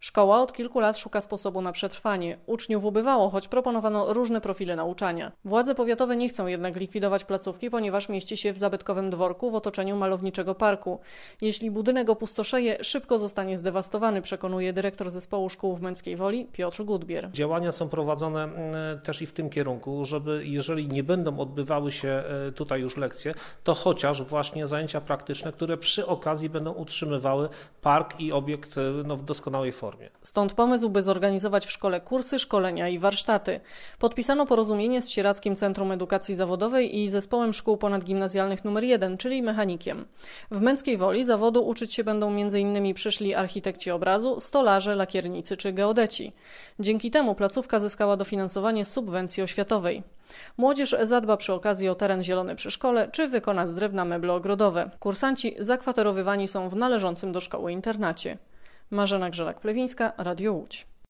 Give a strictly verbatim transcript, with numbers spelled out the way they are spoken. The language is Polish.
Szkoła od kilku lat szuka sposobu na przetrwanie. Uczniów ubywało, choć proponowano różne profile nauczania. Władze powiatowe nie chcą jednak likwidować placówki, ponieważ mieści się w zabytkowym dworku w otoczeniu malowniczego parku. Jeśli budynek opustoszeje, szybko zostanie zdewastowany, przekonuje dyrektor zespołu szkół w Męckiej Woli Piotr Gudbier. Działania są prowadzone też i w tym kierunku, żeby jeżeli nie będą odbywały się tutaj już lekcje, to chociaż właśnie zajęcia praktyczne, które przy okazji będą utrzymywały park i obiekt no, w doskonałej formie. Stąd pomysł, by zorganizować w szkole kursy, szkolenia i warsztaty. Podpisano porozumienie z Sieradzkim Centrum Edukacji Zawodowej i Zespołem Szkół Ponadgimnazjalnych numer jeden, czyli mechanikiem. W Męckiej Woli zawodu uczyć się będą między innymi przyszli architekci obrazu, stolarze, lakiernicy czy geodeci. Dzięki temu placówka zyskała dofinansowanie z subwencji oświatowej. Młodzież zadba przy okazji o teren zielony przy szkole czy wykona z drewna meble ogrodowe. Kursanci zakwaterowywani są w należącym do szkoły internacie. Marzena Grzelak-Plewińska, Radio Łódź.